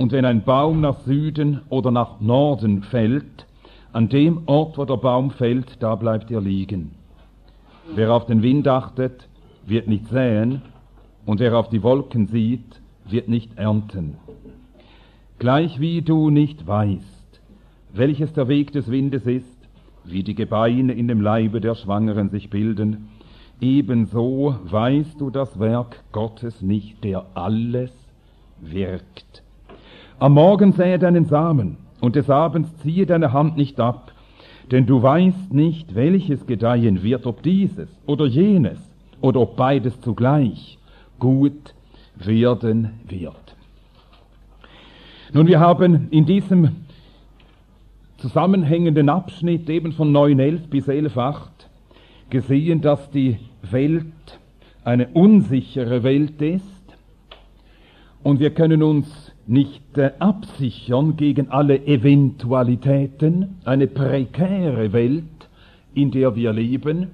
Und wenn ein Baum nach Süden oder nach Norden fällt, an dem Ort, wo der Baum fällt, da bleibt er liegen. Wer auf den Wind achtet, wird nicht säen, und wer auf die Wolken sieht, wird nicht ernten. Gleich wie du nicht weißt, welches der Weg des Windes ist, wie die Gebeine in dem Leibe der Schwangeren sich bilden, ebenso weißt du das Werk Gottes nicht, der alles wirkt. Am Morgen sähe deinen Samen, und des Abends ziehe deine Hand nicht ab, denn du weißt nicht, welches gedeihen wird, ob dieses oder jenes, oder ob beides zugleich gut werden wird. Nun, wir haben in diesem zusammenhängenden Abschnitt eben von 9,11 bis 11,8 gesehen, dass die Welt eine unsichere Welt ist und wir können uns nicht absichern gegen alle Eventualitäten, eine prekäre Welt, in der wir leben.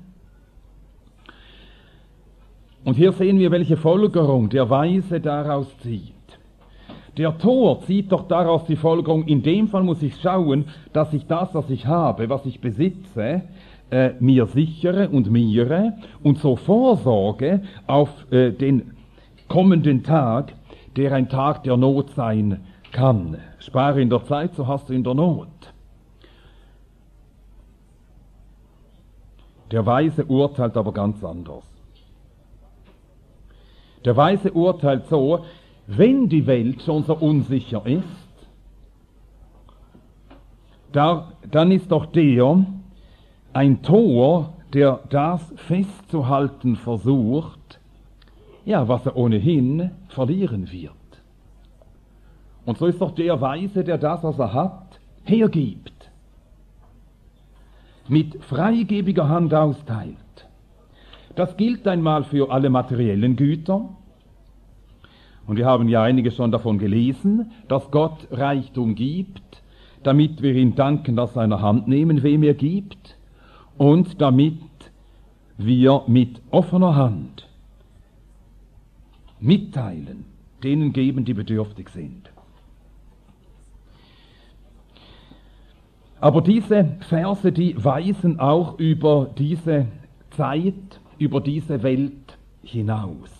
Und hier sehen wir, welche Folgerung der Weise daraus zieht. Der Tor zieht doch daraus die Folgerung, in dem Fall muss ich schauen, dass ich das, was ich habe, was ich besitze, mir sichere und mehre und so vorsorge auf den kommenden Tag, der ein Tag der Not sein kann. Spare in der Zeit, so hast du in der Not. Der Weise urteilt aber ganz anders. Der Weise urteilt so, wenn die Welt schon so unsicher ist, dann ist doch der ein Tor, der das festzuhalten versucht, ja, was er ohnehin verlieren wird. Und so ist doch der Weise, der das, was er hat, hergibt, mit freigebiger Hand austeilt. Das gilt einmal für alle materiellen Güter. Und wir haben ja einige schon davon gelesen, dass Gott Reichtum gibt, damit wir ihm danken, dass er seiner Hand nehmen, wem er gibt, und damit wir mit offener Hand mitteilen, denen geben, die bedürftig sind. Aber diese Verse, die weisen auch über diese Zeit, über diese Welt hinaus.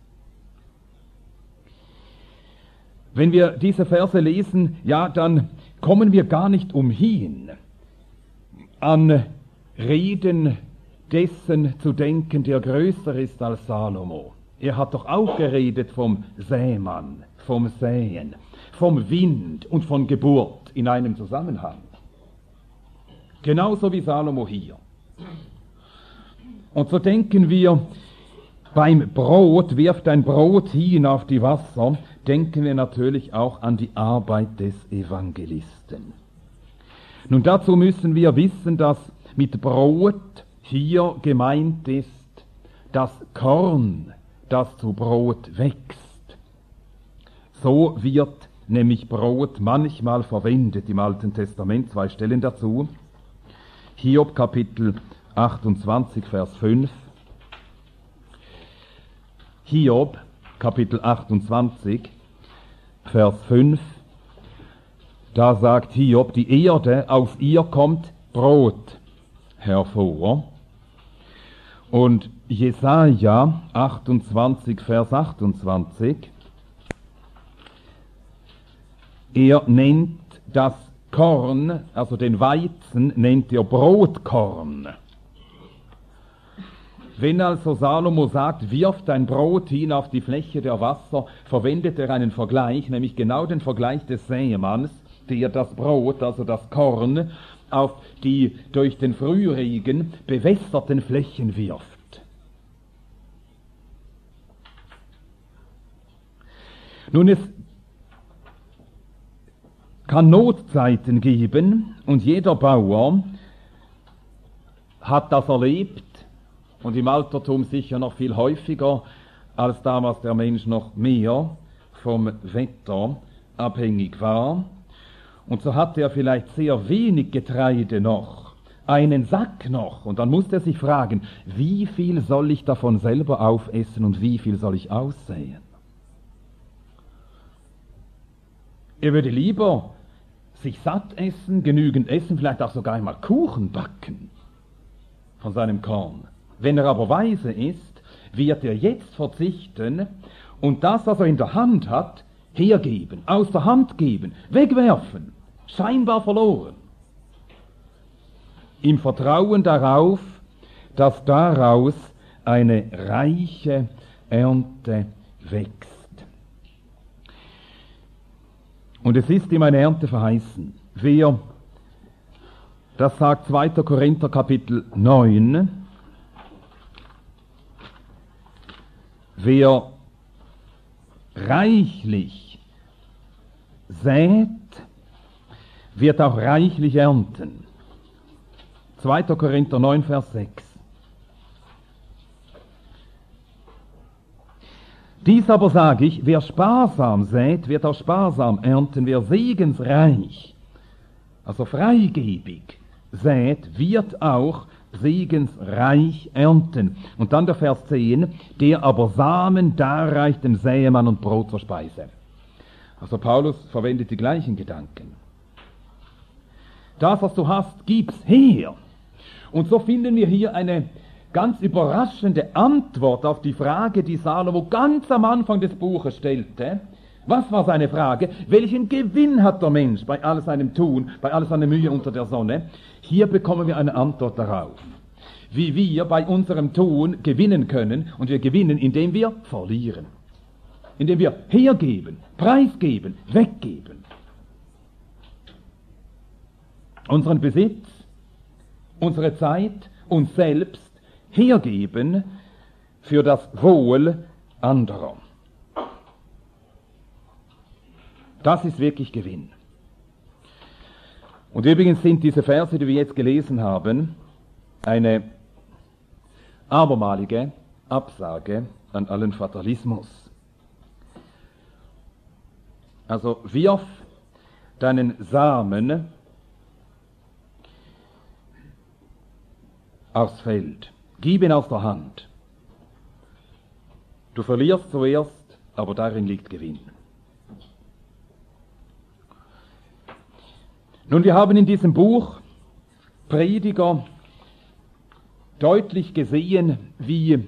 Wenn wir diese Verse lesen, ja, dann kommen wir gar nicht umhin, an Reden dessen zu denken, der größer ist als Salomo. Er hat doch auch geredet vom Sämann, vom Säen, vom Wind und von Geburt in einem Zusammenhang. Genauso wie Salomo hier. Und so denken wir, beim Brot, wirft ein Brot hin auf die Wasser, denken wir natürlich auch an die Arbeit des Evangelisten. Nun, dazu müssen wir wissen, dass mit Brot hier gemeint ist das Korn, das zu Brot wächst. So wird nämlich Brot manchmal verwendet im Alten Testament, 2 Stellen dazu. Hiob Kapitel 28, Vers 5. Hiob Kapitel 28, Vers 5. Da sagt Hiob, die Erde, aus ihr kommt Brot hervor. Und Jesaja 28, Vers 28, er nennt das Korn, also den Weizen, nennt er Brotkorn. Wenn also Salomo sagt, wirf dein Brot hin auf die Fläche der Wasser, verwendet er einen Vergleich, nämlich genau den Vergleich des Sämanns, der das Brot, also das Korn, auf die durch den Frühregen bewässerten Flächen wirft. Nun, es kann Notzeiten geben und jeder Bauer hat das erlebt und im Altertum sicher noch viel häufiger als damals der Mensch noch mehr vom Wetter abhängig war. Und so hatte er vielleicht sehr wenig Getreide noch, einen Sack noch. Und dann musste er sich fragen, wie viel soll ich davon selber aufessen und wie viel soll ich aussäen? Er würde lieber sich satt essen, genügend essen, vielleicht auch sogar einmal Kuchen backen von seinem Korn. Wenn er aber weise ist, wird er jetzt verzichten und das, was er in der Hand hat, hergeben, aus der Hand geben, wegwerfen, scheinbar verloren. Im Vertrauen darauf, dass daraus eine reiche Ernte wächst. Und es ist ihm eine Ernte verheißen. Wer, das sagt 2. Korinther Kapitel 9, wer reichlich sät, wird auch reichlich ernten. 2. Korinther 9, Vers 6. Dies aber sage ich, wer sparsam sät, wird auch sparsam ernten. Wer segensreich, also freigebig sät, wird auch segensreich ernten. Und dann der Vers 10, der aber Samen darreicht dem Säemann und Brot zur Speise. Also Paulus verwendet die gleichen Gedanken. Das, was du hast, gib's her. Und so finden wir hier eine ganz überraschende Antwort auf die Frage, die Salomo ganz am Anfang des Buches stellte. Was war seine Frage? Welchen Gewinn hat der Mensch bei all seinem Tun, bei all seiner Mühe unter der Sonne? Hier bekommen wir eine Antwort darauf. Wie wir bei unserem Tun gewinnen können, und wir gewinnen, indem wir verlieren. Indem wir hergeben, preisgeben, weggeben. Unseren Besitz, unsere Zeit, uns selbst hergeben für das Wohl anderer. Das ist wirklich Gewinn. Und übrigens sind diese Verse, die wir jetzt gelesen haben, eine abermalige Absage an allen Fatalismus. Also wirf deinen Samen aufs Feld. Gib ihn aus der Hand. Du verlierst zuerst, aber darin liegt Gewinn. Nun, wir haben in diesem Buch Prediger deutlich gesehen, wie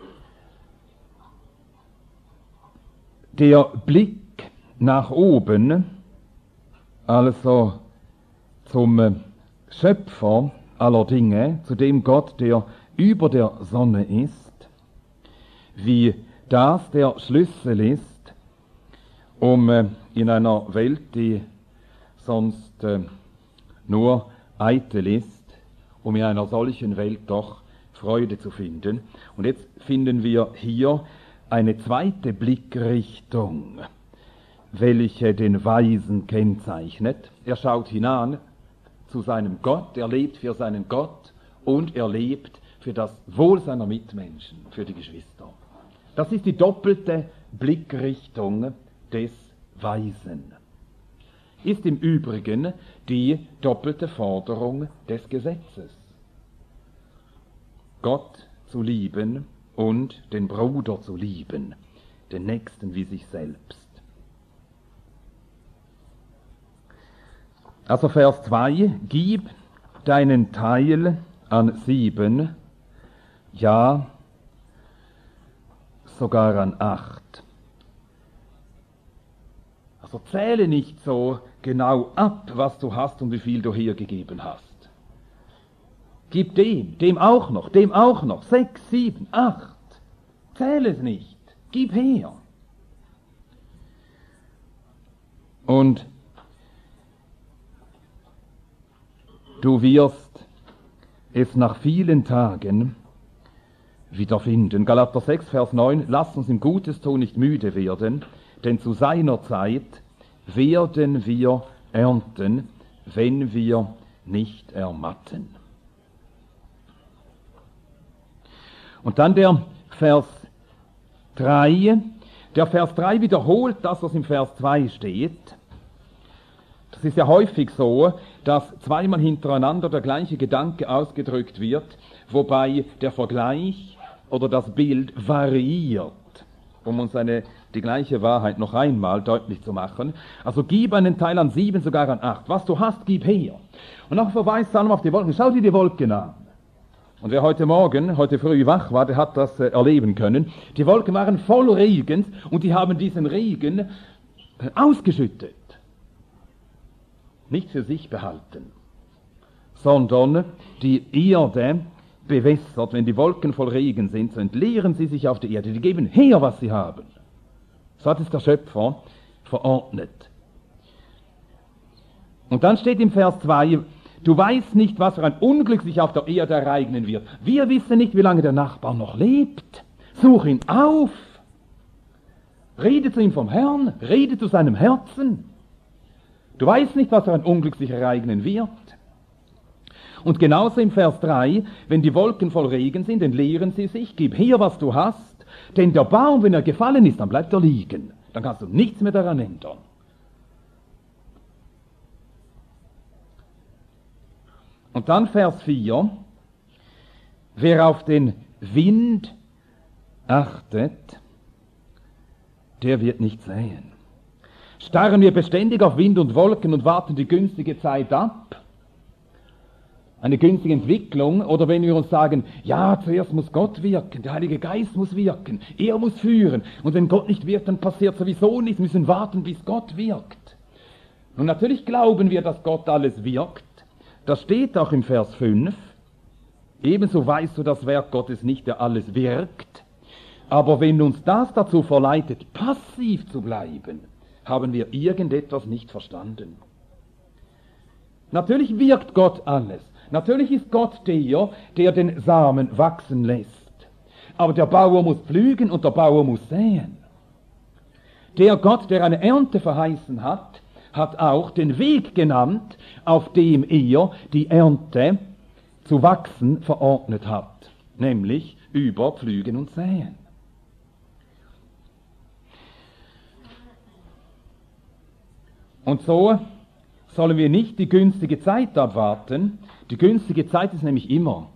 der Blick nach oben, also zum Schöpfer aller Dinge, zu dem Gott, der über der Sonne ist, wie das der Schlüssel ist, um in einer Welt, die sonst nur eitel ist, um in einer solchen Welt doch Freude zu finden. Und jetzt finden wir hier eine zweite Blickrichtung, welche den Weisen kennzeichnet. Er schaut hinan zu seinem Gott, er lebt für seinen Gott und er lebt für das Wohl seiner Mitmenschen, für die Geschwister. Das ist die doppelte Blickrichtung des Weisen. Ist im Übrigen die doppelte Forderung des Gesetzes. Gott zu lieben und den Bruder zu lieben, den Nächsten wie sich selbst. Also Vers 2, gib deinen Teil an 7, ja, sogar an 8. Also zähle nicht so genau ab, was du hast und wie viel du hergegeben hast. Gib dem auch noch, 6, 7, 8. Zähle es nicht, gib her. Und du wirst es nach vielen Tagen wiederfinden. Galater 6, Vers 9, lasst uns im Gutes tun nicht müde werden, denn zu seiner Zeit werden wir ernten, wenn wir nicht ermatten. Und dann der Vers 3. Der Vers 3 wiederholt das, was im Vers 2 steht. Das ist ja häufig so, dass zweimal hintereinander der gleiche Gedanke ausgedrückt wird, wobei der Vergleich oder das Bild variiert. um uns die gleiche Wahrheit noch einmal deutlich zu machen. Also gib einen Teil an 7, sogar an 8. Was du hast, gib her. Und auch verweist Salomo auf die Wolken. Schau dir die Wolken an. Und wer heute früh wach war, der hat das erleben können. Die Wolken waren voll Regens und die haben diesen Regen ausgeschüttet. Nicht für sich behalten, sondern die Erde bewässert. Wenn die Wolken voll Regen sind, so entleeren sie sich auf die Erde. Die geben her, was sie haben. So hat es der Schöpfer verordnet. Und dann steht im Vers 2, du weißt nicht, was für ein Unglück sich auf der Erde ereignen wird. Wir wissen nicht, wie lange der Nachbar noch lebt. Such ihn auf. Rede zu ihm vom Herrn. Rede zu seinem Herzen. Du weißt nicht, was für ein Unglück sich ereignen wird. Und genauso im Vers 3, wenn die Wolken voll Regen sind, entleeren sie sich. Gib her, was du hast. Denn der Baum, wenn er gefallen ist, dann bleibt er liegen. Dann kannst du nichts mehr daran ändern. Und dann Vers 4, wer auf den Wind achtet, der wird nicht säen. Starren wir beständig auf Wind und Wolken und warten die günstige Zeit ab, eine günstige Entwicklung, oder wenn wir uns sagen, ja, zuerst muss Gott wirken, der Heilige Geist muss wirken, er muss führen, und wenn Gott nicht wirkt, dann passiert sowieso nichts, wir müssen warten, bis Gott wirkt. Und natürlich glauben wir, dass Gott alles wirkt. Das steht auch im Vers 5. Ebenso weißt du das Werk Gottes nicht, der alles wirkt. Aber wenn uns das dazu verleitet, passiv zu bleiben, haben wir irgendetwas nicht verstanden. Natürlich wirkt Gott alles. Natürlich ist Gott der den Samen wachsen lässt. Aber der Bauer muss pflügen und der Bauer muss säen. Der Gott, der eine Ernte verheißen hat, hat auch den Weg genannt, auf dem er die Ernte zu wachsen verordnet hat, nämlich über Pflügen und Säen. Und so sollen wir nicht die günstige Zeit abwarten. Die günstige Zeit ist nämlich immer.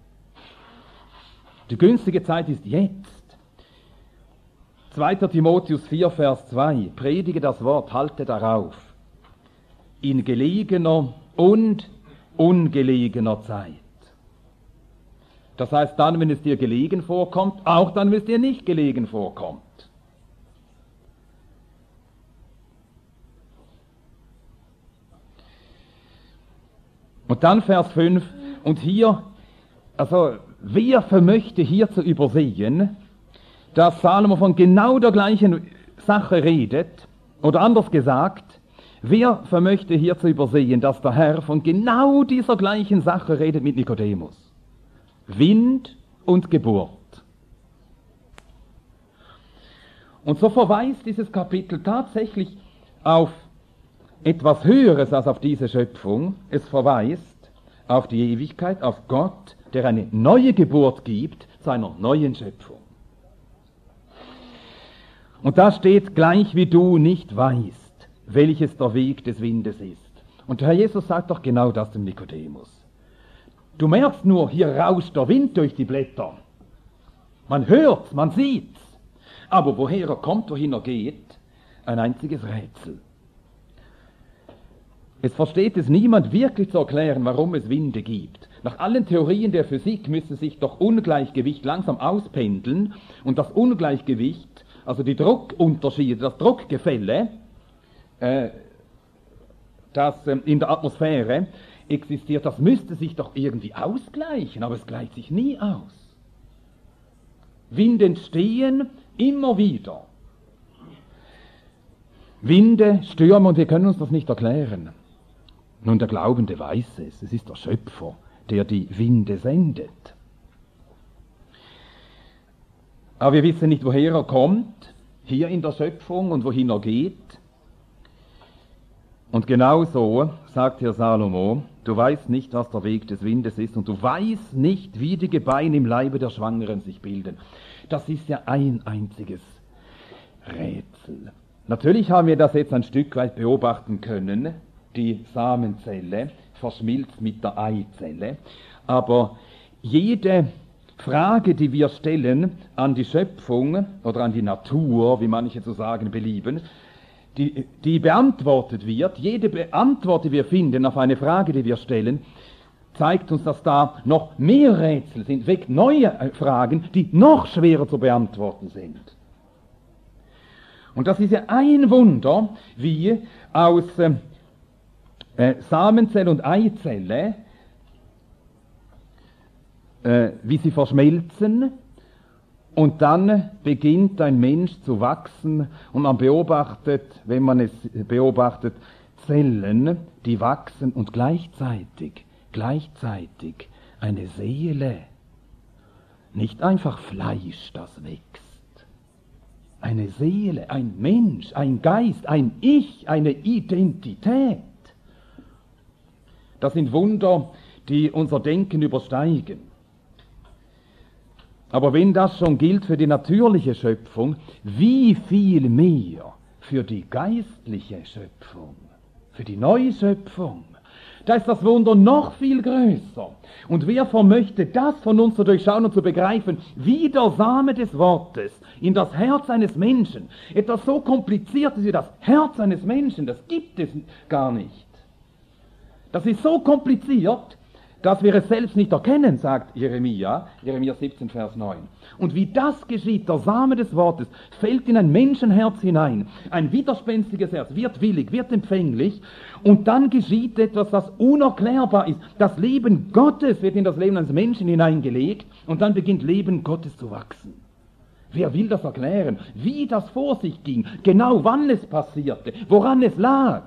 Die günstige Zeit ist jetzt. 2. Timotheus 4, Vers 2. Predige das Wort, halte darauf. In gelegener und ungelegener Zeit. Das heißt dann, wenn es dir gelegen vorkommt, auch dann, wenn es dir nicht gelegen vorkommt. Und dann Vers 5, und hier, also wer vermöchte hier zu übersehen, dass Salomo von genau der gleichen Sache redet, oder anders gesagt, wer vermöchte hier zu übersehen, dass der Herr von genau dieser gleichen Sache redet mit Nikodemus? Wind und Geburt. Und so verweist dieses Kapitel tatsächlich auf etwas Höheres als auf diese Schöpfung. Es verweist auf die Ewigkeit, auf Gott, der eine neue Geburt gibt zu einer neuen Schöpfung. Und da steht, gleich wie du nicht weißt, welches der Weg des Windes ist. Und der Herr Jesus sagt doch genau das dem Nikodemus. Du merkst nur, hier rauscht der Wind durch die Blätter. Man hört's, man sieht's. Aber woher er kommt, wohin er geht, ein einziges Rätsel. Es versteht es niemand wirklich zu erklären, warum es Winde gibt. Nach allen Theorien der Physik müsste sich doch Ungleichgewicht langsam auspendeln und das Ungleichgewicht, also die Druckunterschiede, das Druckgefälle, das in der Atmosphäre existiert, das müsste sich doch irgendwie ausgleichen, aber es gleicht sich nie aus. Winde entstehen immer wieder. Winde, Stürme, und wir können uns das nicht erklären. Nun, der Glaubende weiß es. Es ist der Schöpfer, der die Winde sendet. Aber wir wissen nicht, woher er kommt, hier in der Schöpfung, und wohin er geht. Und genauso sagt hier Salomo, du weißt nicht, was der Weg des Windes ist, und du weißt nicht, wie die Gebeine im Leibe der Schwangeren sich bilden. Das ist ja ein einziges Rätsel. Natürlich haben wir das jetzt ein Stück weit beobachten können. Die Samenzelle verschmilzt mit der Eizelle. Aber jede Frage, die wir stellen an die Schöpfung oder an die Natur, wie manche zu sagen belieben, die beantwortet wird, jede Antwort, die wir finden auf eine Frage, die wir stellen, zeigt uns, dass da noch mehr Rätsel sind, weckt neue Fragen, die noch schwerer zu beantworten sind. Und das ist ja ein Wunder, wie aus Samenzelle und Eizelle, wie sie verschmelzen, und dann beginnt ein Mensch zu wachsen, und man beobachtet, wenn man es beobachtet, Zellen, die wachsen und gleichzeitig eine Seele, nicht einfach Fleisch, das wächst. Eine Seele, ein Mensch, ein Geist, ein Ich, eine Identität. Das sind Wunder, die unser Denken übersteigen. Aber wenn das schon gilt für die natürliche Schöpfung, wie viel mehr für die geistliche Schöpfung, für die neue Schöpfung? Da ist das Wunder noch viel größer. Und wer vermöchte das von uns zu durchschauen und zu begreifen, wie der Same des Wortes in das Herz eines Menschen, etwas so Kompliziertes wie das Herz eines Menschen, das gibt es gar nicht. Das ist so kompliziert, dass wir es selbst nicht erkennen, sagt Jeremia 17, Vers 9. Und wie das geschieht, der Same des Wortes fällt in ein Menschenherz hinein, ein widerspenstiges Herz, wird willig, wird empfänglich, und dann geschieht etwas, das unerklärbar ist. Das Leben Gottes wird in das Leben eines Menschen hineingelegt, und dann beginnt Leben Gottes zu wachsen. Wer will das erklären? Wie das vor sich ging, genau wann es passierte, woran es lag?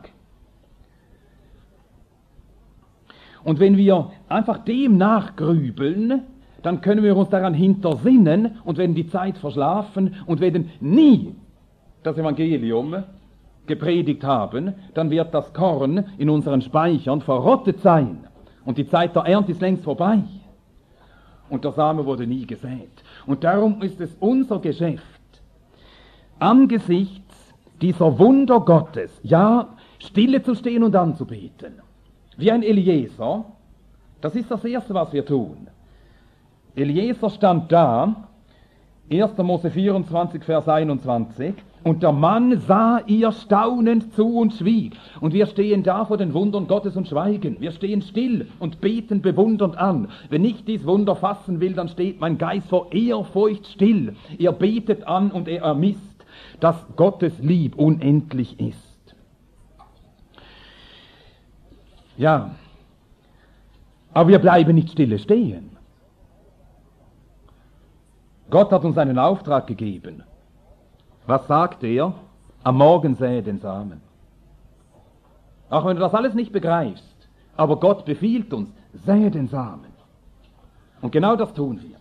Und wenn wir einfach dem nachgrübeln, dann können wir uns daran hintersinnen und werden die Zeit verschlafen und werden nie das Evangelium gepredigt haben, dann wird das Korn in unseren Speichern verrottet sein und die Zeit der Ernte ist längst vorbei und der Same wurde nie gesät. Und darum ist es unser Geschäft, angesichts dieser Wunder Gottes, ja, stille zu stehen und anzubeten. Wie ein Eliezer, das ist das Erste, was wir tun. Eliezer stand da, 1. Mose 24, Vers 21, und der Mann sah ihr staunend zu und schwieg. Und wir stehen da vor den Wundern Gottes und schweigen. Wir stehen still und beten bewundernd an. Wenn ich dies Wunder fassen will, dann steht mein Geist vor Ehrfurcht still. Er betet an und er ermisst, dass Gottes Lieb unendlich ist. Ja, aber wir bleiben nicht stille stehen. Gott hat uns einen Auftrag gegeben. Was sagt er? Am Morgen sähe den Samen. Auch wenn du das alles nicht begreifst, aber Gott befiehlt uns, sähe den Samen. Und genau das tun wir.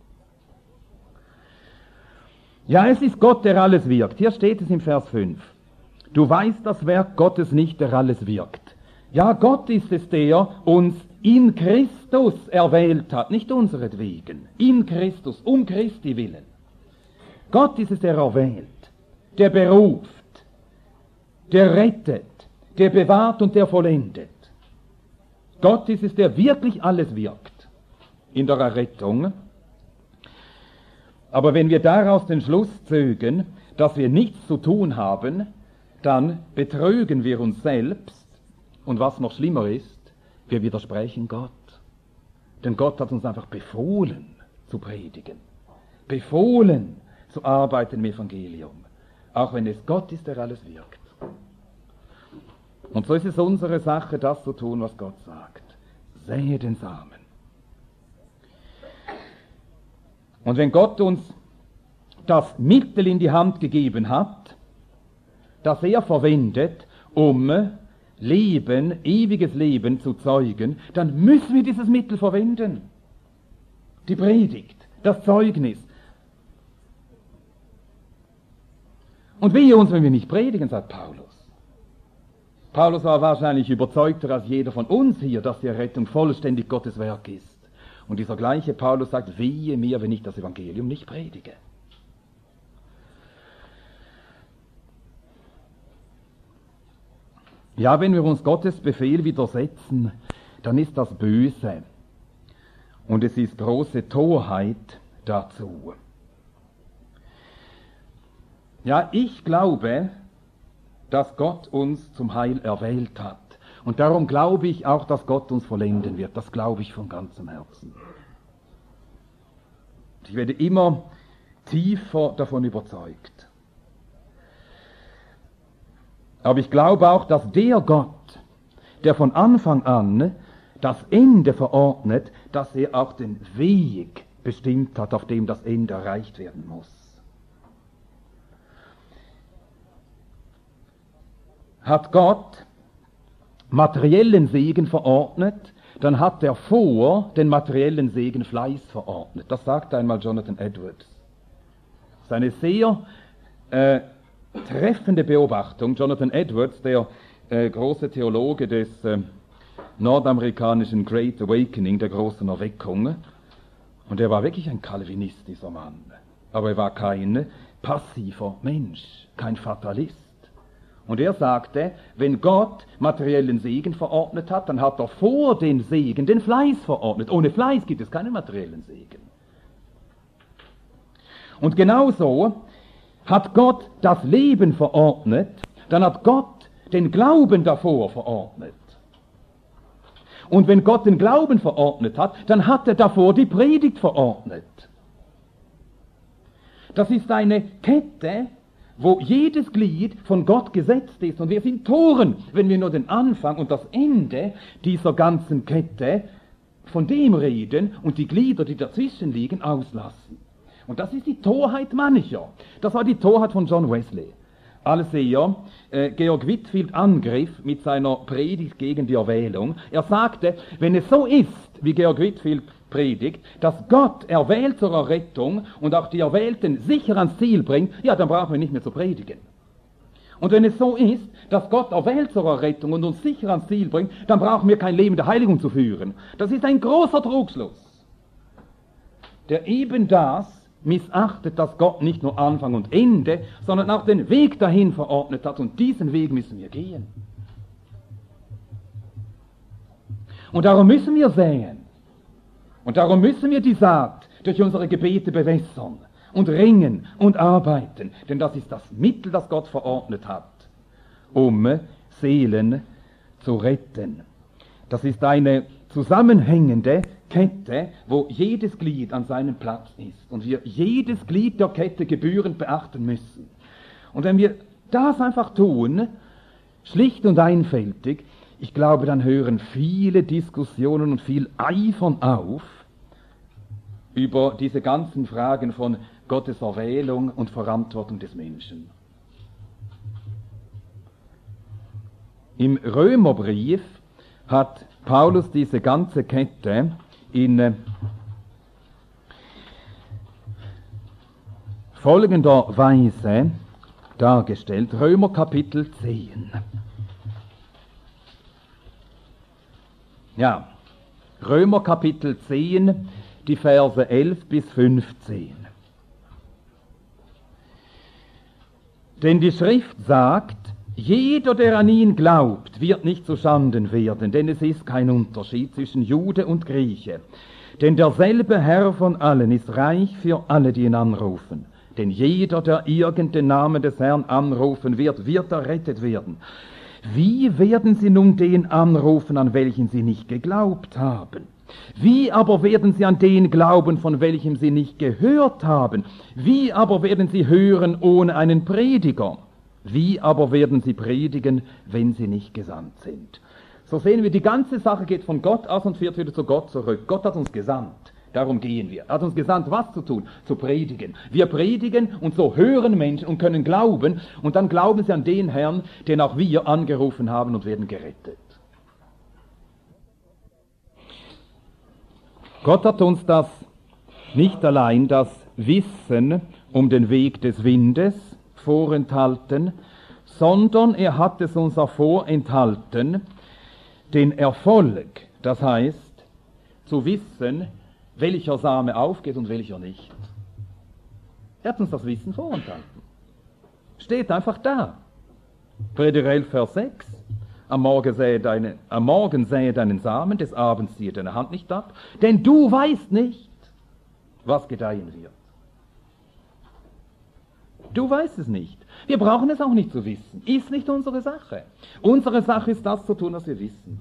Ja, es ist Gott, der alles wirkt. Hier steht es im Vers 5. Du weißt das Werk Gottes nicht, der alles wirkt. Ja, Gott ist es, der uns in Christus erwählt hat, nicht unseretwegen, in Christus, um Christi willen. Gott ist es, der erwählt, der beruft, der rettet, der bewahrt und der vollendet. Gott ist es, der wirklich alles wirkt in der Errettung. Aber wenn wir daraus den Schluss zögen, dass wir nichts zu tun haben, dann betrügen wir uns selbst. Und was noch schlimmer ist, wir widersprechen Gott. Denn Gott hat uns einfach befohlen zu predigen, befohlen zu arbeiten im Evangelium, auch wenn es Gott ist, der alles wirkt. Und so ist es unsere Sache, das zu tun, was Gott sagt. Sähe den Samen. Und wenn Gott uns das Mittel in die Hand gegeben hat, das er verwendet, um Leben, ewiges Leben zu zeugen, dann müssen wir dieses Mittel verwenden. Die Predigt, das Zeugnis. Und wehe uns, wenn wir nicht predigen, sagt Paulus. Paulus war wahrscheinlich überzeugter als jeder von uns hier, dass die Errettung vollständig Gottes Werk ist. Und dieser gleiche Paulus sagt, wehe mir, wenn ich das Evangelium nicht predige. Ja, wenn wir uns Gottes Befehl widersetzen, dann ist das böse. Und es ist große Torheit dazu. Ja, ich glaube, dass Gott uns zum Heil erwählt hat. Und darum glaube ich auch, dass Gott uns vollenden wird. Das glaube ich von ganzem Herzen. Ich werde immer tiefer davon überzeugt. Aber ich glaube auch, dass der Gott, der von Anfang an das Ende verordnet, dass er auch den Weg bestimmt hat, auf dem das Ende erreicht werden muss. Hat Gott materiellen Segen verordnet, dann hat er vor den materiellen Segen Fleiß verordnet. Das sagt einmal Jonathan Edwards. Das ist eine sehr treffende Beobachtung. Jonathan Edwards, der große Theologe des nordamerikanischen Great Awakening, der großen Erweckung, und er war wirklich ein Calvinist, dieser Mann. Aber er war kein passiver Mensch, kein Fatalist. Und er sagte, wenn Gott materiellen Segen verordnet hat, dann hat er vor den Segen den Fleiß verordnet. Ohne Fleiß gibt es keinen materiellen Segen. Und genauso hat Gott das Leben verordnet, dann hat Gott den Glauben davor verordnet. Und wenn Gott den Glauben verordnet hat, dann hat er davor die Predigt verordnet. Das ist eine Kette, wo jedes Glied von Gott gesetzt ist. Und wir sind Toren, wenn wir nur den Anfang und das Ende dieser ganzen Kette von dem reden und die Glieder, die dazwischen liegen, auslassen. Und das ist die Torheit mancher. Das war die Torheit von John Wesley. Als er Georg Whitefield angriff mit seiner Predigt gegen die Erwählung, er sagte, wenn es so ist, wie Georg Whitefield predigt, dass Gott erwählt zur Errettung und auch die Erwählten sicher ans Ziel bringt, ja, dann brauchen wir nicht mehr zu predigen. Und wenn es so ist, dass Gott erwählt zur Errettung und uns sicher ans Ziel bringt, dann brauchen wir kein Leben der Heiligung zu führen. Das ist ein großer Trugschluss, der eben das missachtet, dass Gott nicht nur Anfang und Ende, sondern auch den Weg dahin verordnet hat. Und diesen Weg müssen wir gehen. Und darum müssen wir säen. Und darum müssen wir die Saat durch unsere Gebete bewässern und ringen und arbeiten. Denn das ist das Mittel, das Gott verordnet hat, um Seelen zu retten. Das ist eine zusammenhängende Kette, wo jedes Glied an seinem Platz ist und wir jedes Glied der Kette gebührend beachten müssen. Und wenn wir das einfach tun, schlicht und einfältig, ich glaube, dann hören viele Diskussionen und viel Eifern auf über diese ganzen Fragen von Gottes Erwählung und Verantwortung des Menschen. Im Römerbrief hat Paulus diese ganze Kette in folgender Weise dargestellt. Römer Kapitel 10. Ja, Römer Kapitel 10, die Verse 11 bis 15. Denn die Schrift sagt, jeder, der an ihn glaubt, wird nicht zu Schanden werden, denn es ist kein Unterschied zwischen Jude und Grieche. Denn derselbe Herr von allen ist reich für alle, die ihn anrufen. Denn jeder, der irgendeinen Namen des Herrn anrufen wird, wird errettet werden. Wie werden sie nun den anrufen, an welchen sie nicht geglaubt haben? Wie aber werden sie an den glauben, von welchem sie nicht gehört haben? Wie aber werden sie hören ohne einen Prediger? Wie aber werden sie predigen, wenn sie nicht gesandt sind? So sehen wir, die ganze Sache geht von Gott aus und führt wieder zu Gott zurück. Gott hat uns gesandt. Darum gehen wir. Er hat uns gesandt, was zu tun? Zu predigen. Wir predigen und so hören Menschen und können glauben und dann glauben sie an den Herrn, den auch wir angerufen haben und werden gerettet. Gott hat uns das nicht allein das Wissen um den Weg des Windes vorenthalten, sondern er hat es uns auch vorenthalten, den Erfolg, das heißt, zu wissen, welcher Same aufgeht und welcher nicht. Er hat uns das Wissen vorenthalten. Steht einfach da. Prediger 11, Vers 6. Am Morgen sähe deinen Samen, des Abends ziehe deine Hand nicht ab, denn du weißt nicht, was gedeihen wird. Du weißt es nicht. Wir brauchen es auch nicht zu wissen. Ist nicht unsere Sache. Unsere Sache ist, das zu tun, was wir wissen.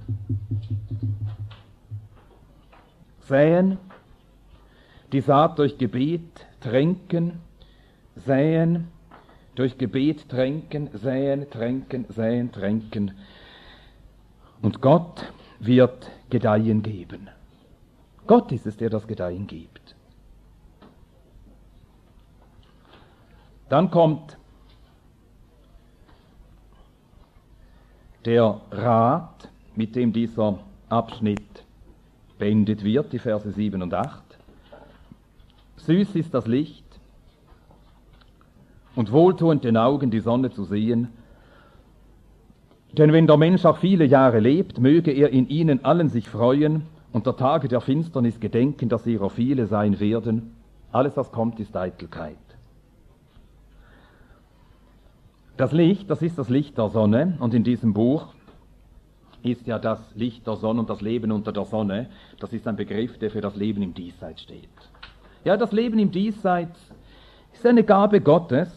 Säen, die Saat durch Gebet tränken, säen, durch Gebet tränken, säen, tränken, säen, tränken. Und Gott wird Gedeihen geben. Gott ist es, der das Gedeihen gibt. Dann kommt der Rat, mit dem dieser Abschnitt beendet wird, die Verse 7 und 8. Süß ist das Licht und wohltuend den Augen die Sonne zu sehen, denn wenn der Mensch auch viele Jahre lebt, möge er in ihnen allen sich freuen und der Tage der Finsternis gedenken, dass ihrer viele sein werden. Alles, was kommt, ist Eitelkeit. Das Licht, das ist das Licht der Sonne, und in diesem Buch ist ja das Licht der Sonne und das Leben unter der Sonne, das ist ein Begriff, der für das Leben im Diesseits steht. Ja, das Leben im Diesseits ist eine Gabe Gottes,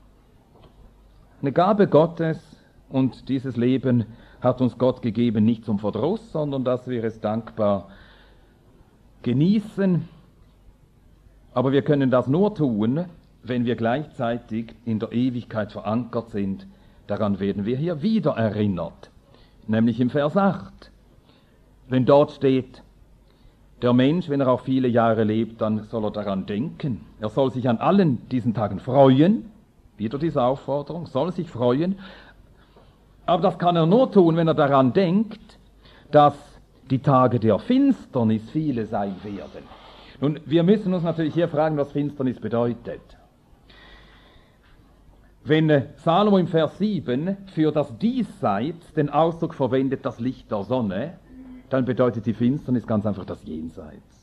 und dieses Leben hat uns Gott gegeben, nicht zum Verdruss, sondern dass wir es dankbar genießen, aber wir können das nur tun, wenn wir gleichzeitig in der Ewigkeit verankert sind. Daran werden wir hier wieder erinnert, nämlich im Vers 8. Wenn dort steht, der Mensch, wenn er auch viele Jahre lebt, dann soll er daran denken. Er soll sich an allen diesen Tagen freuen, wieder diese Aufforderung, soll sich freuen, aber das kann er nur tun, wenn er daran denkt, dass die Tage der Finsternis viele sein werden. Nun, wir müssen uns natürlich hier fragen, was Finsternis bedeutet. Wenn Salomo im Vers 7 für das Diesseits den Ausdruck verwendet, das Licht der Sonne, dann bedeutet die Finsternis ganz einfach das Jenseits.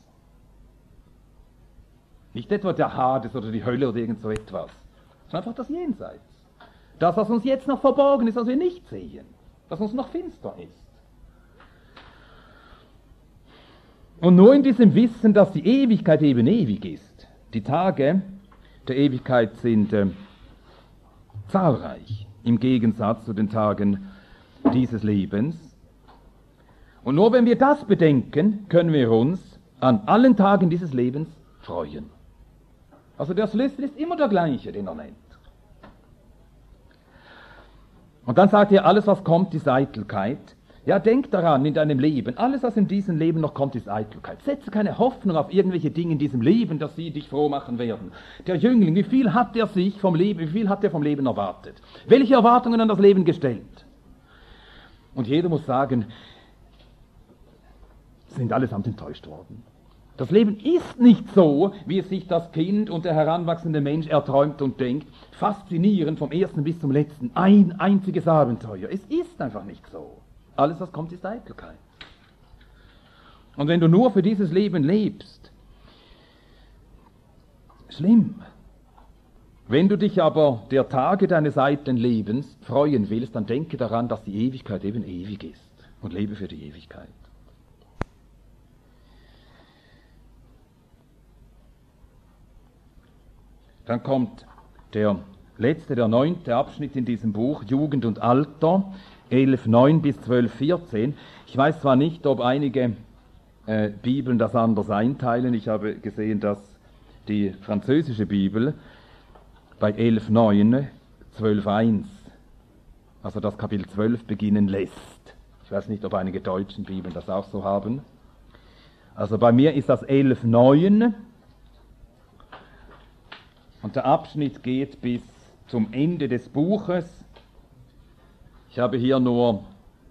Nicht etwa der Hades oder die Hölle oder irgend so etwas, sondern einfach das Jenseits. Das, was uns jetzt noch verborgen ist, was wir nicht sehen, was uns noch finster ist. Und nur in diesem Wissen, dass die Ewigkeit eben ewig ist. Die Tage der Ewigkeit sind zahlreich, im Gegensatz zu den Tagen dieses Lebens. Und nur wenn wir das bedenken, können wir uns an allen Tagen dieses Lebens freuen. Also der Schlüssel ist immer der gleiche, den er nennt. Und dann sagt er, alles was kommt, ist Eitelkeit. Ja, denk daran in deinem Leben, alles was in diesem Leben noch kommt, ist Eitelkeit. Setze keine Hoffnung auf irgendwelche Dinge in diesem Leben, dass sie dich froh machen werden. Der Jüngling, wie viel hat er vom Leben erwartet? Welche Erwartungen an das Leben gestellt? Und jeder muss sagen, sind allesamt enttäuscht worden. Das Leben ist nicht so, wie es sich das Kind und der heranwachsende Mensch erträumt und denkt, faszinierend vom ersten bis zum letzten, ein einziges Abenteuer. Es ist einfach nicht so. Alles, was kommt, ist Eitelkeit. Und wenn du nur für dieses Leben lebst, schlimm. Wenn du dich aber der Tage deines eitlen Lebens freuen willst, dann denke daran, dass die Ewigkeit eben ewig ist und lebe für die Ewigkeit. Dann kommt der 9. Abschnitt in diesem Buch, Jugend und Alter, 11,9 bis 12,14. Ich weiß zwar nicht, ob einige Bibeln das anders einteilen. Ich habe gesehen, dass die französische Bibel bei 11,9, 12,1, also das Kapitel 12 beginnen lässt. Ich weiß nicht, ob einige deutschen Bibeln das auch so haben. Also bei mir ist das 11,9 und der Abschnitt geht bis zum Ende des Buches. Ich habe hier nur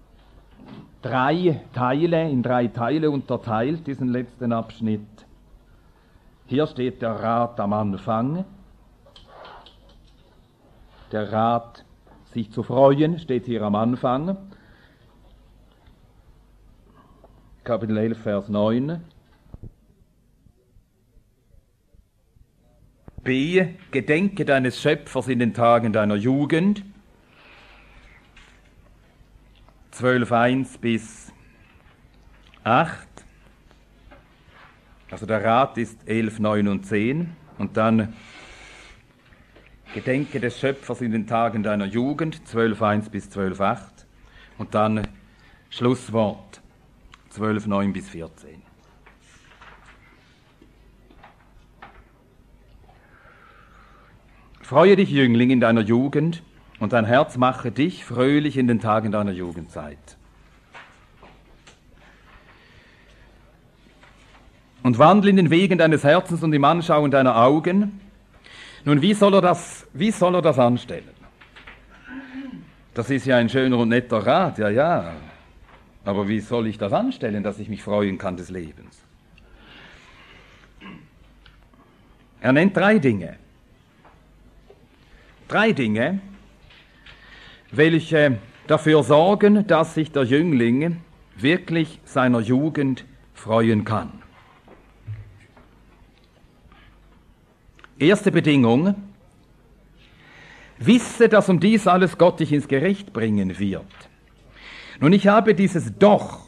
in drei Teile unterteilt, diesen letzten Abschnitt. Hier steht der Rat am Anfang. Der Rat, sich zu freuen, steht hier am Anfang. Kapitel 11, Vers 9. B. Gedenke deines Schöpfers in den Tagen deiner Jugend. 12,1 bis 8. Also der Rat ist 11, 9 und 10. Und dann Gedenke des Schöpfers in den Tagen deiner Jugend, 12,1 bis 12,8. Und dann Schlusswort, 12,9 bis 14. Freue dich, Jüngling, in deiner Jugend, und dein Herz mache dich fröhlich in den Tagen deiner Jugendzeit. Und wandle in den Wegen deines Herzens und im Anschauen deiner Augen. Nun, wie soll er das anstellen? Das ist ja ein schöner und netter Rat, ja. Aber wie soll ich das anstellen, dass ich mich freuen kann des Lebens? Er nennt 3 Dinge. 3 Dinge, welche dafür sorgen, dass sich der Jüngling wirklich seiner Jugend freuen kann. Erste Bedingung: Wisse, dass um dies alles Gott dich ins Gericht bringen wird. Nun, ich habe dieses Doch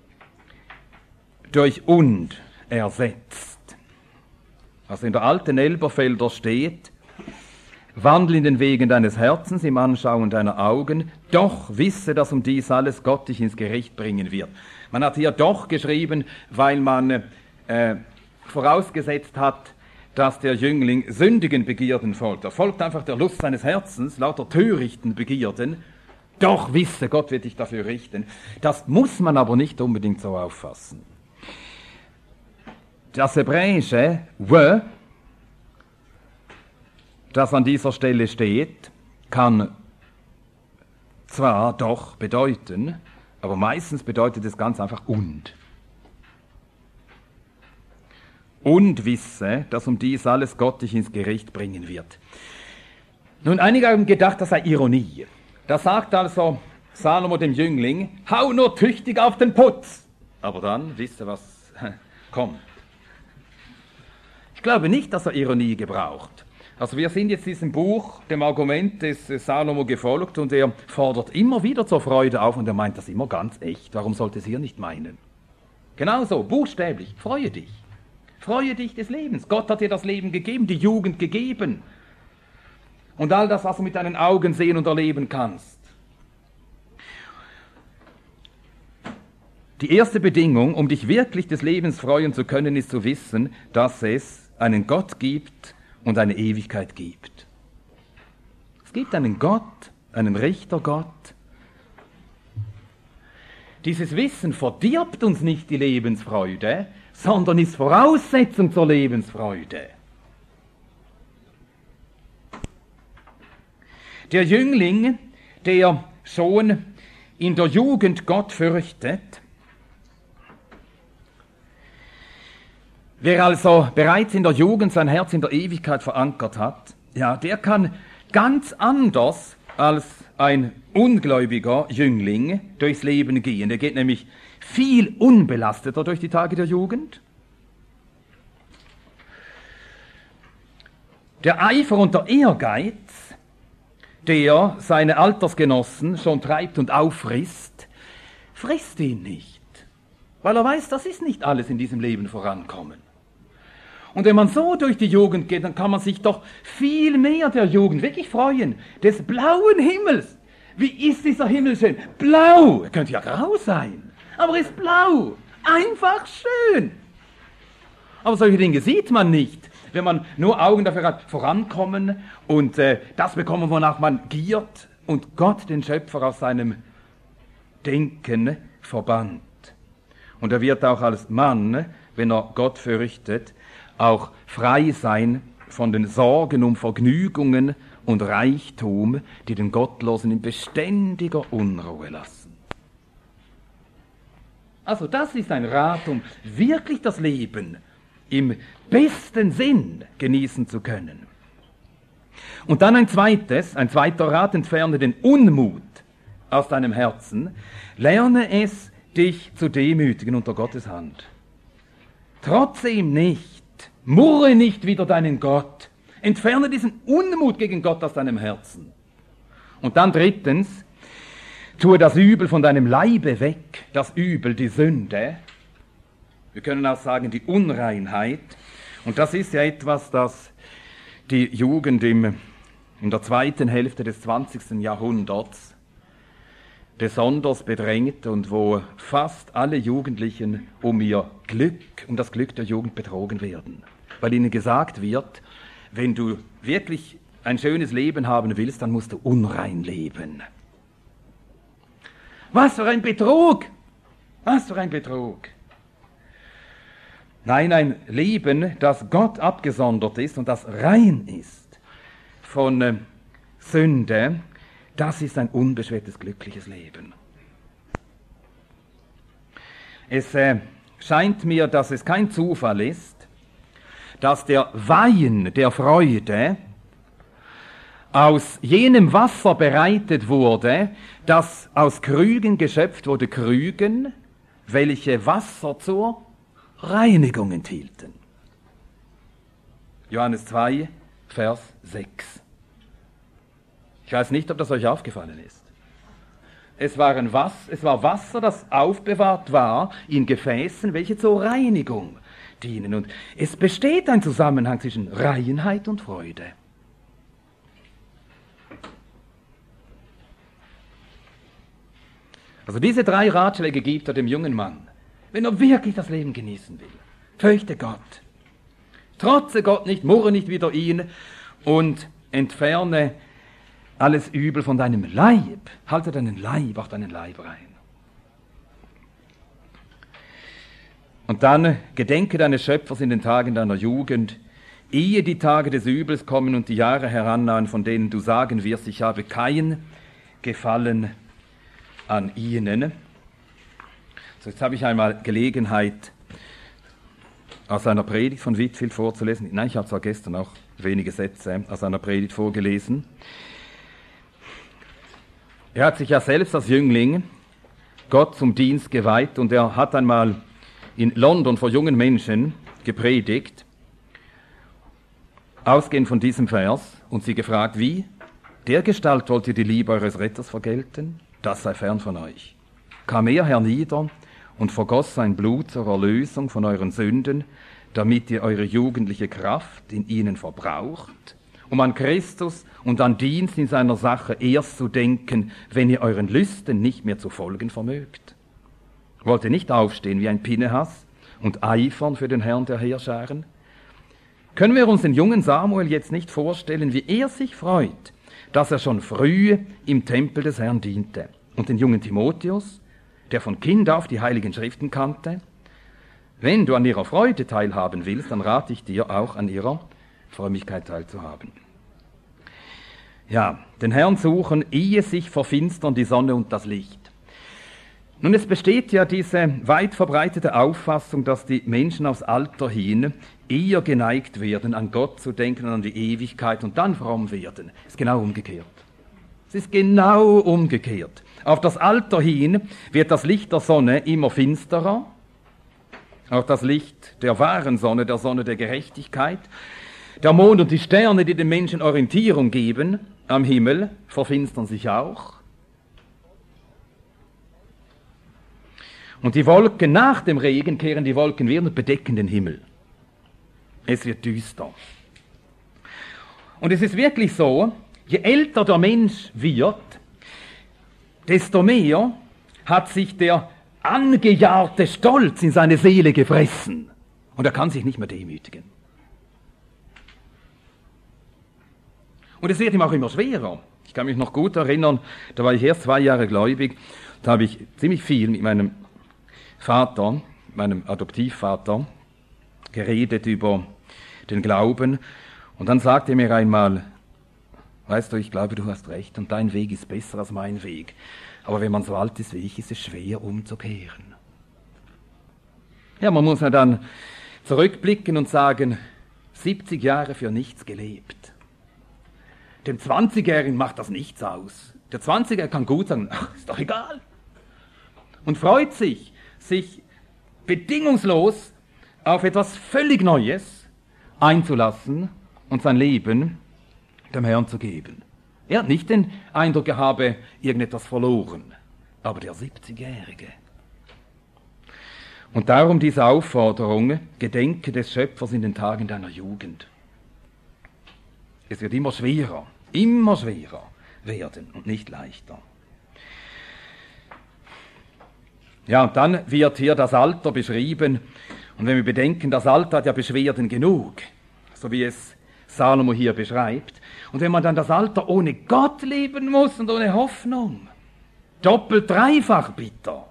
durch und ersetzt. Also in der alten Elberfelder steht: Wandel in den Wegen deines Herzens, im Anschauen deiner Augen, doch wisse, dass um dies alles Gott dich ins Gericht bringen wird. Man hat hier doch geschrieben, weil man vorausgesetzt hat, dass der Jüngling sündigen Begierden folgt. Er folgt einfach der Lust seines Herzens, lauter törichten Begierden. Doch wisse, Gott wird dich dafür richten. Das muss man aber nicht unbedingt so auffassen. Das hebräische we, das an dieser Stelle steht, kann zwar doch bedeuten, aber meistens bedeutet es ganz einfach und. Und wisse, dass um dies alles Gott dich ins Gericht bringen wird. Nun, einige haben gedacht, das sei Ironie. Da sagt also Salomo dem Jüngling: Hau nur tüchtig auf den Putz. Aber dann, wisst ihr, was kommt. Ich glaube nicht, dass er Ironie gebraucht. Also wir sind jetzt diesem Buch, dem Argument des Salomo gefolgt, und er fordert immer wieder zur Freude auf und er meint das immer ganz echt. Warum sollte es hier nicht meinen? Genauso, buchstäblich, freue dich. Freue dich des Lebens. Gott hat dir das Leben gegeben, die Jugend gegeben. Und all das, was du mit deinen Augen sehen und erleben kannst. Die erste Bedingung, um dich wirklich des Lebens freuen zu können, ist zu wissen, dass es einen Gott gibt und eine Ewigkeit gibt. Es gibt einen Gott, einen Richtergott. Dieses Wissen verdirbt uns nicht die Lebensfreude, sondern ist Voraussetzung zur Lebensfreude. Der Jüngling, der schon in der Jugend Gott fürchtet, wer also bereits in der Jugend sein Herz in der Ewigkeit verankert hat, ja, der kann ganz anders als ein ungläubiger Jüngling durchs Leben gehen. Der geht nämlich viel unbelasteter durch die Tage der Jugend. Der Eifer und der Ehrgeiz, der seine Altersgenossen schon treibt und auffrisst, frisst ihn nicht, weil er weiß, das ist nicht alles in diesem Leben vorankommen. Und wenn man so durch die Jugend geht, dann kann man sich doch viel mehr der Jugend wirklich freuen, des blauen Himmels. Wie ist dieser Himmel schön? Blau, er könnte ja grau sein, aber ist blau, einfach schön. Aber solche Dinge sieht man nicht, wenn man nur Augen dafür hat, vorankommen und das bekommen, wonach man giert und Gott, den Schöpfer, aus seinem Denken verbannt. Und er wird auch als Mann, wenn er Gott fürchtet, auch frei sein von den Sorgen um Vergnügungen und Reichtum, die den Gottlosen in beständiger Unruhe lassen. Also das ist ein Rat, um wirklich das Leben im besten Sinn genießen zu können. Und dann ein zweiter Rat: Entferne den Unmut aus deinem Herzen, lerne es, dich zu demütigen unter Gottes Hand. Trotze ihm nicht, murre nicht wider deinen Gott, entferne diesen Unmut gegen Gott aus deinem Herzen. Und dann drittens, Tue das Übel von deinem Leibe weg, das Übel, die Sünde. Wir können auch sagen, die Unreinheit. Und das ist ja etwas, das die Jugend in der zweiten Hälfte des 20. Jahrhunderts besonders bedrängt und wo fast alle Jugendlichen um das Glück der Jugend betrogen werden. Weil ihnen gesagt wird, wenn du wirklich ein schönes Leben haben willst, dann musst du unrein leben. Was für ein Betrug! Was für ein Betrug! Nein, ein Leben, das Gott abgesondert ist und das rein ist von Sünde, das ist ein unbeschwertes, glückliches Leben. Es scheint mir, dass es kein Zufall ist, dass der Wein der Freude aus jenem Wasser bereitet wurde, das aus Krügen geschöpft wurde, Krügen, welche Wasser zur Reinigung enthielten. Johannes 2, Vers 6. Ich weiß nicht, ob das euch aufgefallen ist. Es war Wasser, das aufbewahrt war in Gefäßen, welche zur Reinigung dienen. Und es besteht ein Zusammenhang zwischen Reinheit und Freude. Also diese 3 Ratschläge gibt er dem jungen Mann, wenn er wirklich das Leben genießen will. Fürchte Gott. Trotze Gott nicht, murre nicht wider ihn und entferne alles Übel von deinem Leib. Halte deinen Leib rein. Und dann gedenke deines Schöpfers in den Tagen deiner Jugend, ehe die Tage des Übels kommen und die Jahre herannahen, von denen du sagen wirst, ich habe kein Gefallen an ihnen. So, jetzt habe ich einmal Gelegenheit, aus einer Predigt von Whitefield vorzulesen. Nein, ich habe zwar gestern auch wenige Sätze aus einer Predigt vorgelesen. Er hat sich ja selbst als Jüngling Gott zum Dienst geweiht und er hat einmal in London vor jungen Menschen gepredigt, ausgehend von diesem Vers, und sie gefragt, wie? Dergestalt wollt ihr die Liebe eures Retters vergelten? Das sei fern von euch. Kam er hernieder und vergoss sein Blut zur Erlösung von euren Sünden, damit ihr eure jugendliche Kraft in ihnen verbraucht, um an Christus und an Dienst in seiner Sache erst zu denken, wenn ihr euren Lüsten nicht mehr zu folgen vermögt. Wollt ihr nicht aufstehen wie ein Pinehas und eifern für den Herrn der Heerscharen? Können wir uns den jungen Samuel jetzt nicht vorstellen, wie er sich freut, dass er schon früh im Tempel des Herrn diente, und den jungen Timotheus, der von Kind auf die Heiligen Schriften kannte? Wenn du an ihrer Freude teilhaben willst, dann rate ich dir auch an ihrer Frömmigkeit teilzuhaben. Ja, den Herrn suchen, ehe sich verfinstern die Sonne und das Licht. Nun, es besteht ja diese weit verbreitete Auffassung, dass die Menschen aufs Alter hin eher geneigt werden, an Gott zu denken, an die Ewigkeit und dann fromm werden. Es ist genau umgekehrt. Es ist genau umgekehrt. Auf das Alter hin wird das Licht der Sonne immer finsterer, auch das Licht der wahren Sonne, der Sonne der Gerechtigkeit. Der Mond und die Sterne, die den Menschen Orientierung geben am Himmel, verfinstern sich auch. Und die Wolken nach dem Regen kehren die Wolken wieder und bedecken den Himmel. Es wird düster. Und es ist wirklich so, je älter der Mensch wird, desto mehr hat sich der angejahrte Stolz in seine Seele gefressen. Und er kann sich nicht mehr demütigen. Und es wird ihm auch immer schwerer. Ich kann mich noch gut erinnern, da war ich erst 2 Jahre gläubig, da habe ich ziemlich viel mit meinem Vater, meinem Adoptivvater, geredet über den Glauben. Und dann sagte er mir einmal, weißt du, ich glaube, du hast recht und dein Weg ist besser als mein Weg. Aber wenn man so alt ist wie ich, ist es schwer umzukehren. Ja, man muss ja dann zurückblicken und sagen, 70 Jahre für nichts gelebt. Dem 20-Jährigen macht das nichts aus. Der 20-Jährige kann gut sagen, ach, ist doch egal. Und freut sich bedingungslos auf etwas völlig Neues einzulassen und sein Leben dem Herrn zu geben. Er hat nicht den Eindruck, er habe irgendetwas verloren. aber der 70-Jährige. Und darum diese Aufforderung, gedenke des Schöpfers in den Tagen deiner Jugend. Es wird immer schwerer werden und nicht leichter. Ja, und dann wird hier das Alter beschrieben. Und wenn wir bedenken, das Alter hat ja Beschwerden genug, so wie es Salomo hier beschreibt. Und wenn man dann das Alter ohne Gott leben muss und ohne Hoffnung, doppelt, dreifach bitter.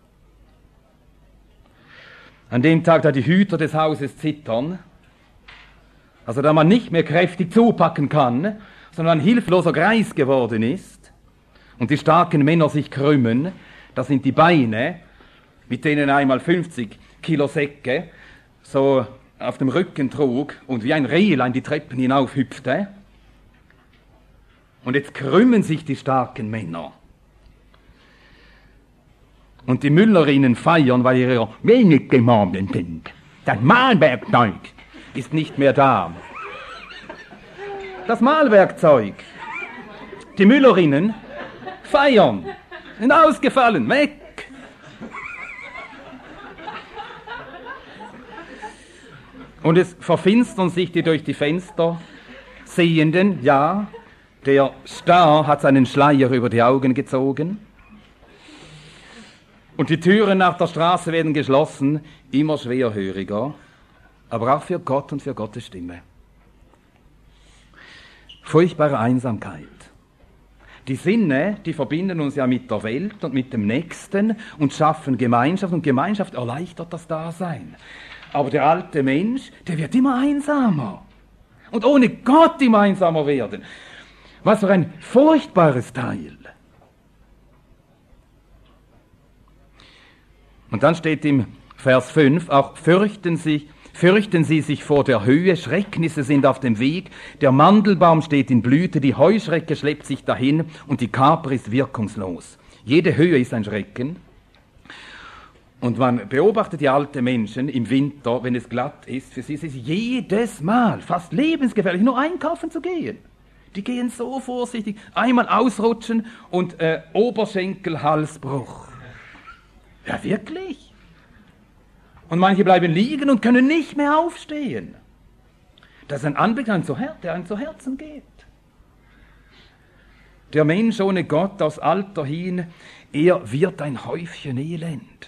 An dem Tag, da die Hüter des Hauses zittern, also da man nicht mehr kräftig zupacken kann, sondern ein hilfloser Greis geworden ist und die starken Männer sich krümmen, das sind die Beine, mit denen einmal 50 Kilo Säcke so auf dem Rücken trug und wie ein Rehlein die Treppen hinauf hüpfte. Und jetzt krümmen sich die starken Männer. Und die Müllerinnen feiern, weil ihre wenig gemahlenen sind. Das Mahlwerkzeug ist nicht mehr da. Das Mahlwerkzeug. Die Müllerinnen feiern, sind ausgefallen, weg. Und es verfinstern sich die durch die Fenster Sehenden, ja, der Star hat seinen Schleier über die Augen gezogen. Und die Türen nach der Straße werden geschlossen, immer schwerhöriger, aber auch für Gott und für Gottes Stimme. Furchtbare Einsamkeit. Die Sinne, die verbinden uns ja mit der Welt und mit dem Nächsten und schaffen Gemeinschaft, und Gemeinschaft erleichtert das Dasein. Aber der alte Mensch, der wird immer einsamer. Und ohne Gott immer einsamer werden. Was für ein furchtbares Teil. Und dann steht im Vers 5, auch fürchten Sie sich vor der Höhe, Schrecknisse sind auf dem Weg, der Mandelbaum steht in Blüte, die Heuschrecke schleppt sich dahin und die Kaper ist wirkungslos. Jede Höhe ist ein Schrecken. Und man beobachtet die alten Menschen im Winter, wenn es glatt ist, für sie ist es jedes Mal fast lebensgefährlich, nur einkaufen zu gehen. Die gehen so vorsichtig, einmal ausrutschen und Oberschenkel-Halsbruch. Ja, wirklich? Und manche bleiben liegen und können nicht mehr aufstehen. Das ist ein Anblick, der einem zu Herzen geht. Der Mensch ohne Gott aus Alter hin, er wird ein Häufchen Elend.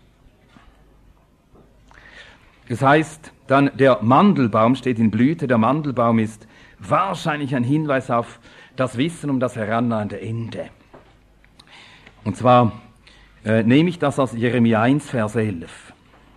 Das heißt dann, der Mandelbaum steht in Blüte. Der Mandelbaum ist wahrscheinlich ein Hinweis auf das Wissen um das herannahende Ende. Und zwar nehme ich das aus Jeremia 1, Vers 11.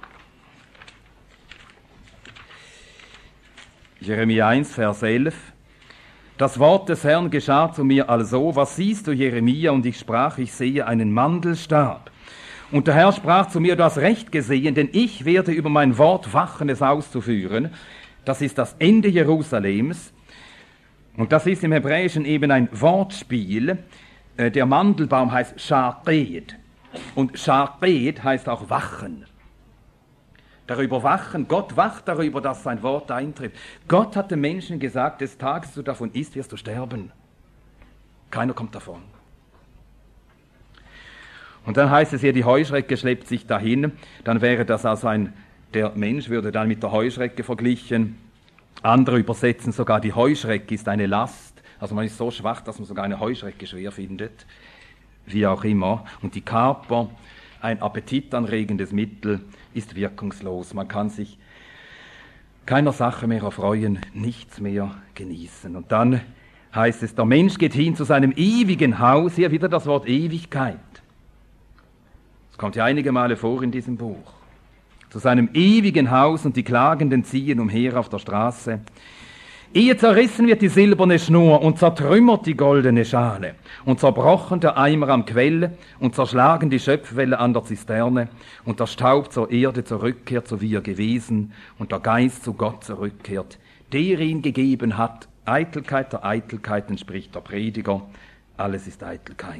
Jeremia 1, Vers 11. Das Wort des Herrn geschah zu mir also, was siehst du, Jeremia? Und ich sprach, ich sehe einen Mandelstab. Und der Herr sprach zu mir, du hast recht gesehen, denn ich werde über mein Wort wachen, es auszuführen. Das ist das Ende Jerusalems. Und das ist im Hebräischen eben ein Wortspiel. Der Mandelbaum heißt Schaqed. Und Schaqed heißt auch wachen. Darüber wachen, Gott wacht darüber, dass sein Wort eintritt. Gott hat dem Menschen gesagt, des Tages, du davon isst, wirst du sterben. Keiner kommt davon. Und dann heißt es hier, die Heuschrecke schleppt sich dahin. Dann wäre das also der Mensch würde dann mit der Heuschrecke verglichen. Andere übersetzen sogar, die Heuschrecke ist eine Last. Also man ist so schwach, dass man sogar eine Heuschrecke schwer findet. Wie auch immer. Und die Kaper, ein appetitanregendes Mittel, ist wirkungslos. Man kann sich keiner Sache mehr erfreuen, nichts mehr genießen. Und dann heißt es, der Mensch geht hin zu seinem ewigen Haus. Hier wieder das Wort Ewigkeit. Das kommt ja einige Male vor in diesem Buch. Zu seinem ewigen Haus, und die Klagenden ziehen umher auf der Straße. Ehe zerrissen wird die silberne Schnur und zertrümmert die goldene Schale und zerbrochen der Eimer am Quell und zerschlagen die Schöpfwelle an der Zisterne und der Staub zur Erde zurückkehrt, so wie er gewesen, und der Geist zu Gott zurückkehrt, der ihn gegeben hat. Eitelkeit der Eitelkeiten, spricht der Prediger, alles ist Eitelkeit.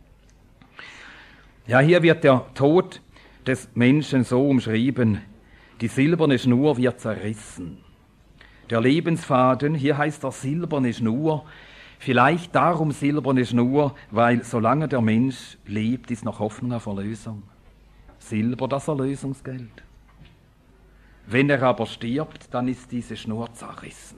Ja, hier wird der Tod des Menschen so umschrieben, die silberne Schnur wird zerrissen. Der Lebensfaden, hier heißt der silberne Schnur, Vielleicht darum silberne Schnur, weil solange der Mensch lebt, ist noch Hoffnung auf Erlösung. Silber, das Erlösungsgeld. Wenn er aber stirbt, dann ist diese Schnur zerrissen.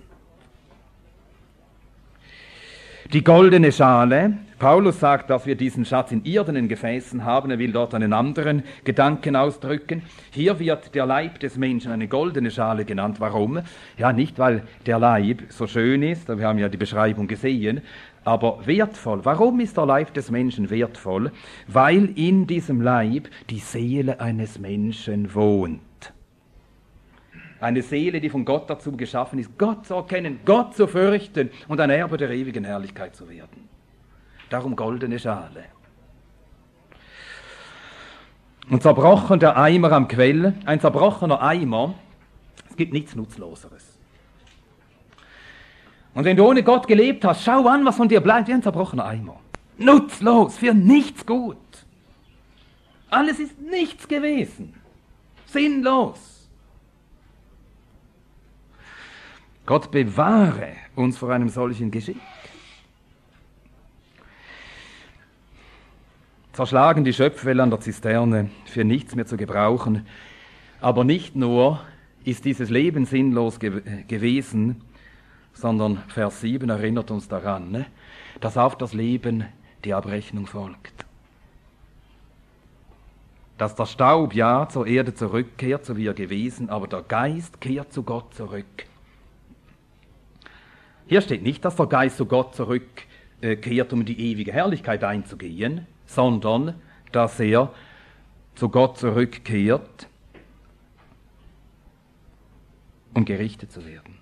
Die goldene Schale, Paulus sagt, dass wir diesen Schatz in irdenen Gefäßen haben, er will dort einen anderen Gedanken ausdrücken. Hier wird der Leib des Menschen eine goldene Schale genannt. Warum? Ja, nicht, weil der Leib so schön ist, wir haben ja die Beschreibung gesehen, aber wertvoll. Warum ist der Leib des Menschen wertvoll? Weil in diesem Leib die Seele eines Menschen wohnt. Eine Seele, die von Gott dazu geschaffen ist, Gott zu erkennen, Gott zu fürchten und ein Erbe der ewigen Herrlichkeit zu werden. Darum goldene Schale. Und zerbrochen der Eimer am Quell, ein zerbrochener Eimer, es gibt nichts Nutzloseres. Und wenn du ohne Gott gelebt hast, schau an, was von dir bleibt, wie ein zerbrochener Eimer. Nutzlos, für nichts gut. Alles ist nichts gewesen. Sinnlos. Gott bewahre uns vor einem solchen Geschick. Zerschlagen die Schöpfwelle an der Zisterne, für nichts mehr zu gebrauchen. Aber nicht nur ist dieses Leben sinnlos gewesen, sondern Vers 7 erinnert uns daran, dass auf das Leben die Abrechnung folgt. Dass der Staub ja zur Erde zurückkehrt, so wie er gewesen, aber der Geist kehrt zu Gott zurück. Hier steht nicht, dass der Geist zu Gott zurückkehrt, um in die ewige Herrlichkeit einzugehen, sondern dass er zu Gott zurückkehrt, um gerichtet zu werden.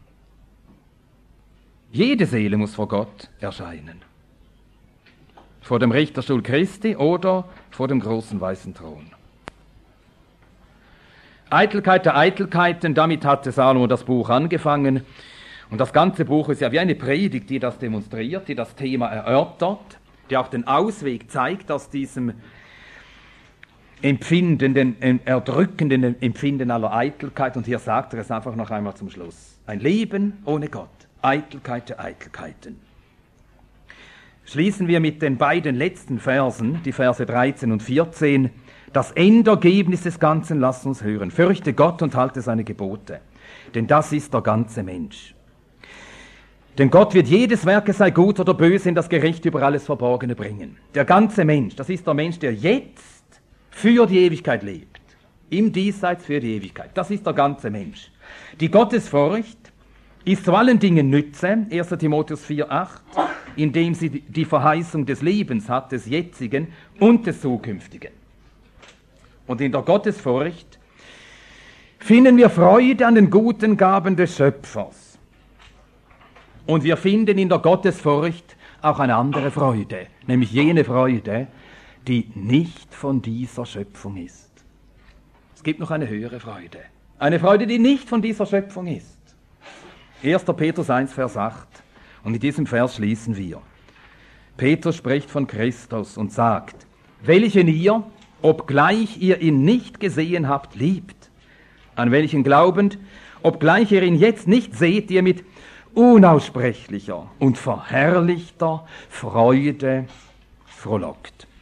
Jede Seele muss vor Gott erscheinen. Vor dem Richterstuhl Christi oder vor dem großen weißen Thron. Eitelkeit der Eitelkeiten, damit hatte Salomo das Buch angefangen. Und das ganze Buch ist ja wie eine Predigt, die das demonstriert, die das Thema erörtert, die auch den Ausweg zeigt aus diesem empfindenden, erdrückenden Empfinden aller Eitelkeit. Und hier sagt er es einfach noch einmal zum Schluss. Ein Leben ohne Gott, Eitelkeit der Eitelkeiten. Schließen wir mit den beiden letzten Versen, die Verse 13 und 14. Das Endergebnis des Ganzen lasst uns hören. Fürchte Gott und halte seine Gebote, denn das ist der ganze Mensch. Denn Gott wird jedes Werk, es sei gut oder böse, in das Gericht über alles Verborgene bringen. Der ganze Mensch, das ist der Mensch, der jetzt für die Ewigkeit lebt. Im Diesseits für die Ewigkeit. Das ist der ganze Mensch. Die Gottesfurcht ist zu allen Dingen Nütze, 1. Timotheus 4,8, indem sie die Verheißung des Lebens hat, des jetzigen und des zukünftigen. Und in der Gottesfurcht finden wir Freude an den guten Gaben des Schöpfers. Und wir finden in der Gottesfurcht auch eine andere Freude, nämlich jene Freude, die nicht von dieser Schöpfung ist. Es gibt noch eine höhere Freude. Eine Freude, die nicht von dieser Schöpfung ist. 1. Petrus 1, Vers 8. Und mit diesem Vers schließen wir. Petrus spricht von Christus und sagt, welchen ihr, obgleich ihr ihn nicht gesehen habt, liebt. An welchen glaubend, obgleich ihr ihn jetzt nicht seht, ihr mit unaussprechlicher und verherrlichter Freude frohlockt.